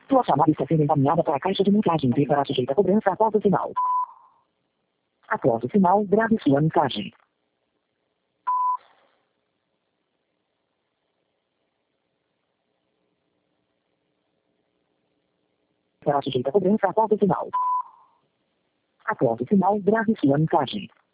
Sua chamada está sendo encaminhada para a caixa de mensagem e será sujeita a cobrança após o sinal. Após o sinal, grave sua mensagem. Será sujeita a cobrança após o sinal. Após o sinal, grave sua mensagem.